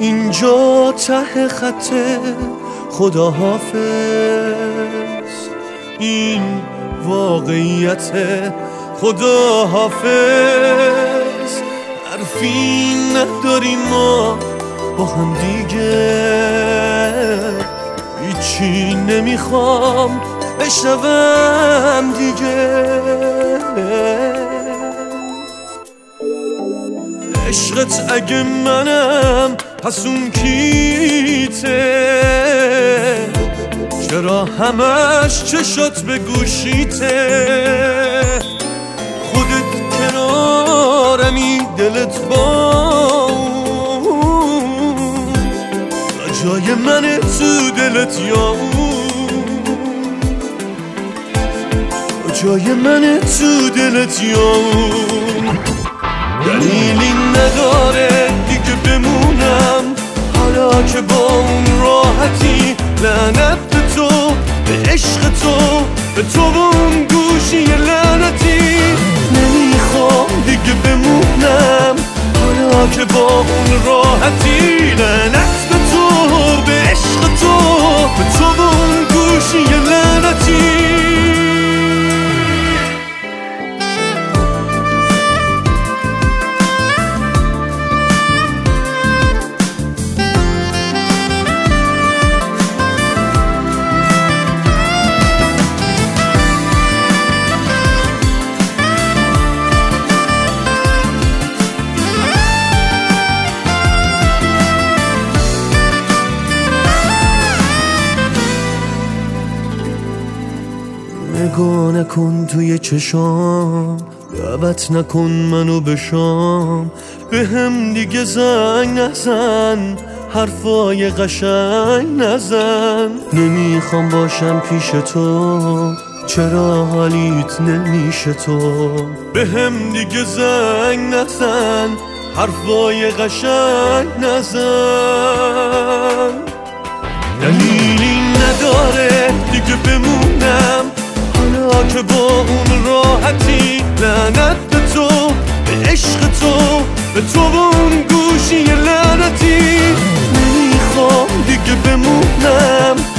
اینجا ته خطه خداحافظ، این واقعیت خداحافظ. حرفی نداریم ما با هم دیگه، هیچی نمیخوام بشنوم دیگه. عشقت اگه منم پس اون کیته، چرا همش چشات به گوشیته؟ خودت کنارمی دلت باون، جای من تو دلت یا اون، جای من تو دلت یا اون. دلیلی نداره دیگه بمونم حالا که با اون راحتی. لعنت به تو، به عشق تو، به تو و اون گوشی لعنتی. نمیخوام دیگه بمونم حالا که با اون راحتی. لعنت به تو، به عشق تو، به تو و اون گوشی لعنتی. نگاه نکن توی چشام، دعوت نکن منو به شام. به هم دیگه زنگ نزن، حرفای قشنگ نزن. نمیخوام باشم پیش تو، چرا حالیت نمیشه تو؟ به هم دیگه زنگ نزن، حرفای قشنگ نزن. دلیلی نداره دیگه بمونم حالا که با اون راحتی. لعنت به تو، به عشق تو، به تو و اون گوشی لعنتی. نمیخوام دیگه بمونم